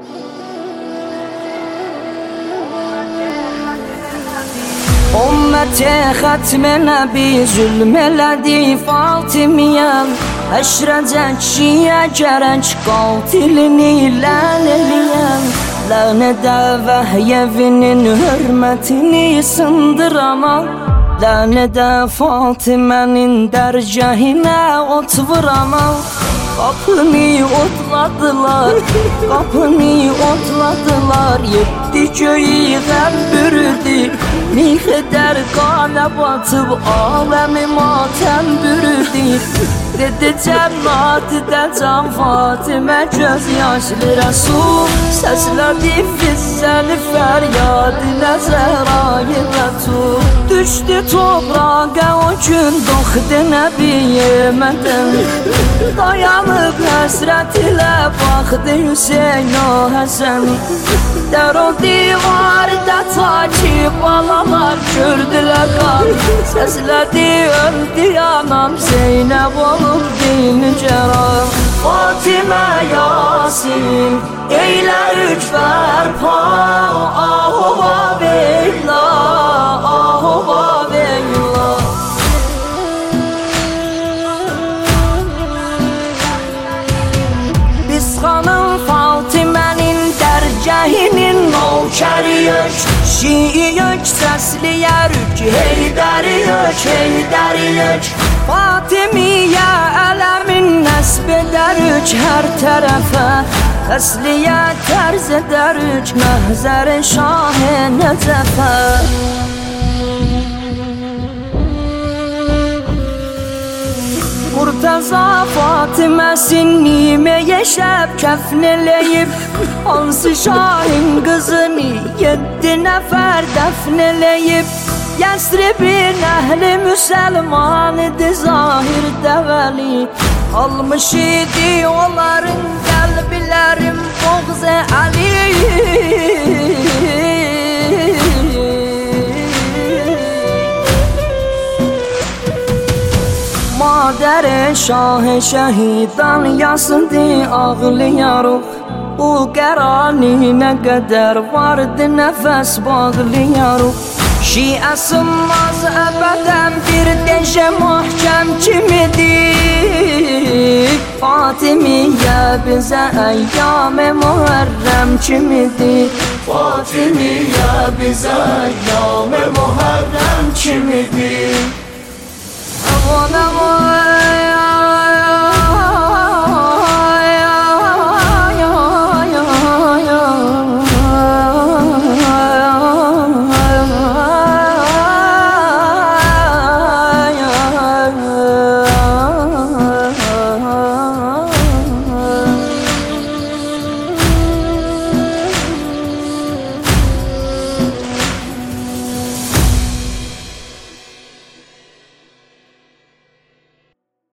Ümmeti xətmə nəbi zülm elədi Fatimiyəm. Əşrəcək şiyə gərək qatilini lən eləyəm. Lənədə vəhyevinin hörmətini sındıramaq, lənədə Fatimənin dərgəhinə ot vuramaq. Qapını otladılar, qapını otladılar, yetdi göyü qəm bürüdü. Mixədər qanə batıb aləmi matəm bürüdü. Dedi cənnətdə can Fatimə göz yaşlı Rəsul. Səslədi fizzəli fəryadinə Zəhrayı Rətul. Düşdü toprağa o gün doğdu Nəbiyəmədən. Dayanıb həsrət ilə baxdı Hüseyn o Həsən. Dər o divarda ta ki balalar gördülər qan. Səslədi öldü anam Zeynəb olub dinəcəram. Fatimə Yasin eylə üç bərpa, ahova beyla, ahova beyla. Biz xanım Fatimənin dərgəhinin nökəriyik, şiiyik, səsliyərik, heydəriyik, heydəriyik. Fatimiyyə ələmin nəsb edərik hər tərəfə, təsliyə tərz edərik məhzər-i Şah-ı Nəcəfə. Murtaza Fatiməsin niməyə şəb kəfn eləyib, hansı şahin qızını 7 nəfər dəfn eləyib. Yəsribin əhli müsəlman idi zahir dəvəli, almış idi onların qəlblərin boğz-ı Əli. Madər-i Şah-ı şəhidan yazdı ağlayarıq. Bu qəraninə qədər vardı nəfəs bağlayarıq. Şiəsimmaz əbədən bir deşə mahkəm kimidir. Fatimiyyə bizə əyyam-ı Muharrəm kimidir. Fatimiyyə bizə əyyam-ı Muharrəm kimidir. Aman aman